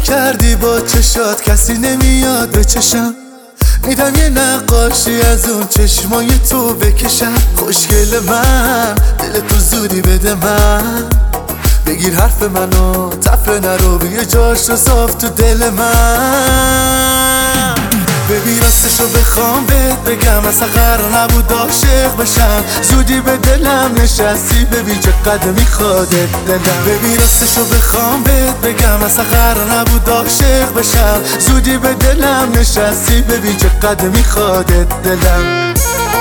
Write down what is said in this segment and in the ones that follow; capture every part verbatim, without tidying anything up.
کردی با چشات کسی نمیاد به چشم میدم یه نقاشی از اون چشمای تو بکشم خوشگل من دل تو زودی بده من بگیر حرف منو تفره نرو بیا جاش رو صاف تو دل من ببین راستشو بخوام بهت بگم اصلا قرار نبود عاشق بشم زودی به دلم نشستی ببین چقدر میخوادت دلم ببین راستشو بخوام بهت بگم اصلا قرار نبود عاشق بشم زودی به دلم نشستی ببین چقدر میخوادت دلم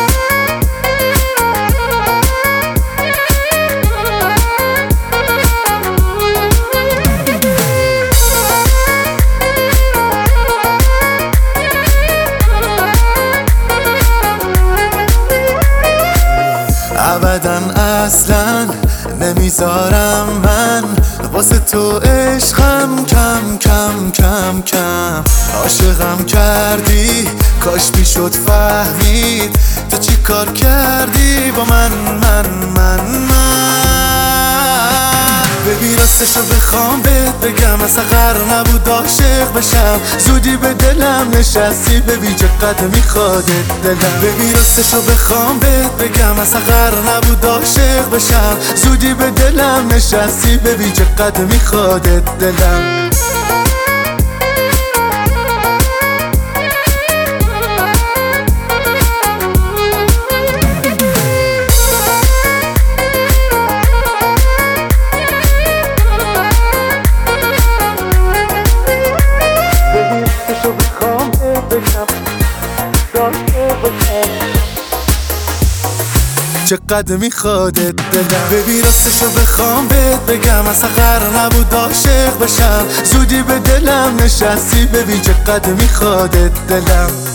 ابداً اصلاً نمیذارم من واسه تو عشقم کم کم کم کم عاشقم کردی کاش میشد فهمید تو چی کار کردی با من من من من ببین راستشو بخوام بهت بگم اصلا قرار نبود عاشق بشم زودی به دلم نشستی ببین چقدر میخوادت دلم ببین راستشو بخوام بهت بگم اصلا قرار نبود عاشق بشم زودی به دلم نشستی ببین چقدر میخوادت دلم چقدر میخوادت دلم ببین راستشو بخوام بهت بگم اصلا قرار نبود عاشق بشم زودی به دلم نشستی ببین چقدر میخوادت دلم